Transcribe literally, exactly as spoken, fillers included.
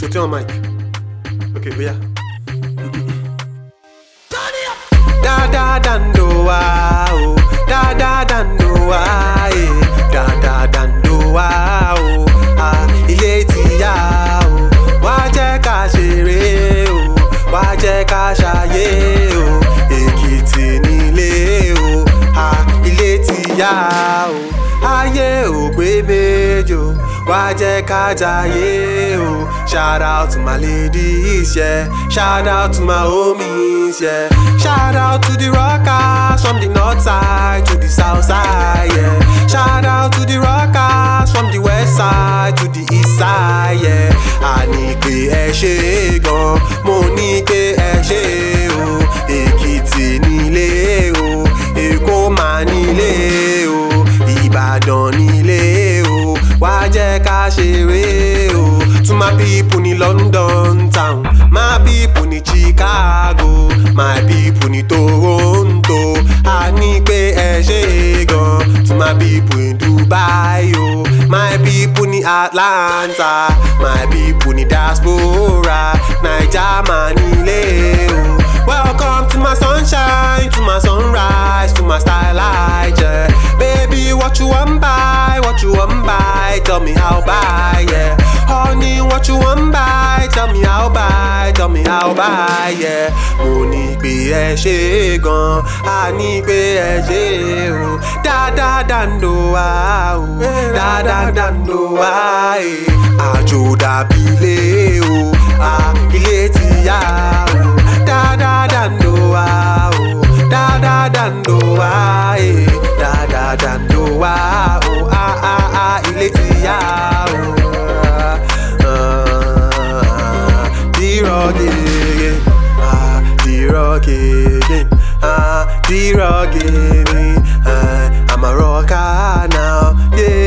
So tell Mike. Okay, oh yeah. Da da dando wa oh, da da dando wa eh, da da dando wa oh, ah ilé ti yá o, wá jẹ́ ká ṣeré o, wá jẹ́ ká ṣayé o, Èkìtì nílé o, ah ilé ti yá o, ayé ò gbé méjì o, wá jẹ́ ká jayé o. Shout out to my ladies, yeah. Shout out to my homies, yeah. Shout out to the rockers from the north side to the south side, yeah. Shout out to the rockers from the west side to the east side, yeah. A ní pé ẹ ṣé gan, mo ní pé ẹ ṣé o. Èkìtì nílé o, Èkó mà nílé o, Ìbàdàn nílé o, wá jẹ́ ká ṣeré o. To my people in London town, my people in Chicago, my people in Toronto, I ní pé ẹ ṣé gan. To my people in Dubai, oh, my people in Atlanta, my people in diaspora, Naija mà nílé o. Welcome to my sunshine, to my sunrise, to my starlight, yeah. Baby, what you want buy, what you want buy, tell me how buy, yeah. Honey, what you want buy, tell me how buy, tell me how buy, yeah. Mo ní pé ẹ ṣé gan, a ní pé ẹ ṣé o. Da da dando wa o, da da dando wa eh. Àjò dàbí ilé o, ah ilé ti yá o. Da da dando wa o, da da dando wa eh. Da da dando wa o, ah ah ah ilé ti yá o. D-Rock ah, D-Rock again, ah, D-Rock again, ah, I'm a rocker now, yeah.